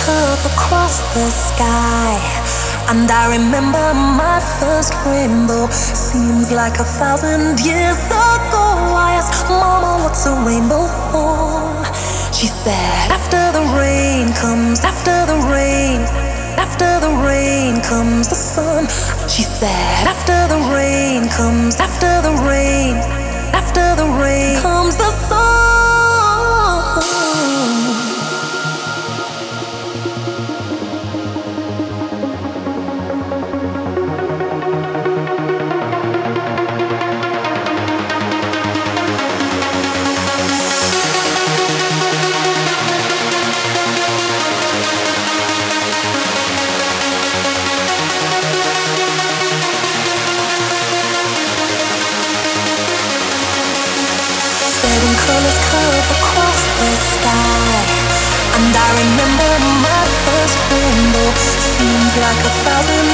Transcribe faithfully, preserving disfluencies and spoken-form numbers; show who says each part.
Speaker 1: cut across the sky. And I remember my first rainbow. Seems like a thousand years ago. I asked Mama, what's a rainbow for? She said, after the rain comes, after the rain, after the rain comes the sun. She said, after the rain comes, after the rain, after the rain comes the sun. Seven colors cut across the sky. And I remember my first rainbow. Seems like a thousand